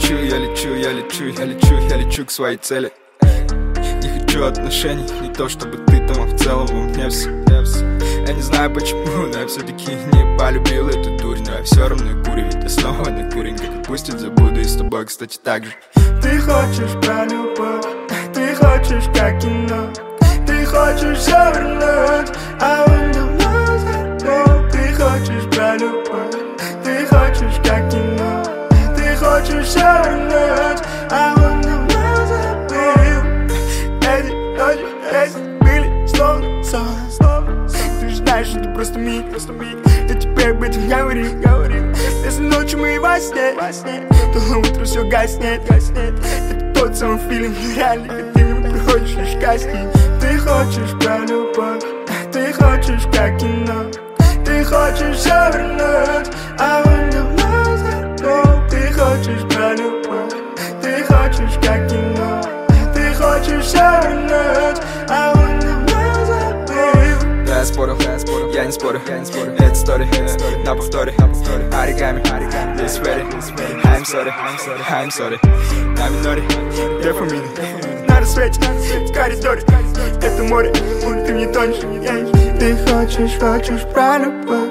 лечу, я лечу, я лечу, я лечу, я лечу к своей цели. Не хочу отношений, не то чтобы ты там, а в целом во мне все. Я не знаю почему, но я все-таки не полюбил эту дурь. Но я все равно курю, ведь я снова на куреньке. Отпустит, забуду, и с тобой, кстати, так же. Ты хочешь про любовь, ты хочешь как кино, ты хочешь все вернуть, а он давно забыл. Ты хочешь про любовь, ты хочешь как кино, ты хочешь все вернуть, а он давно забыл. Эти ночи, эти были словно сон. Ты же знаешь, что это просто миг. Я тебе об этом говорил. Если ночью мы во сне, то утро все гаснет. Это тот самый фильм, реальный, когда ты не приходишь лишь кастинг. Ты хочешь про любовь, ты хочешь как кино, ты хочешь все вернуть, а он давно забыл. Ты хочешь про любовь, ты хочешь как кино, ты хочешь все вернуть, а он давно забыл. Я спорил, я не спорю, это история, на повторе, оригами, здесь ready, I'm sorry, на миноре, две фамилии, на рассвете, в коридоре, это море, ты не тонешь. Ты хочешь про любовь,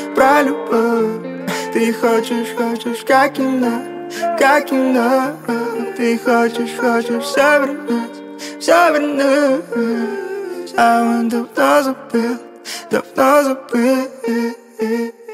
ты хочешь как кино, ты хочешь все вернуть, а он давно забыл.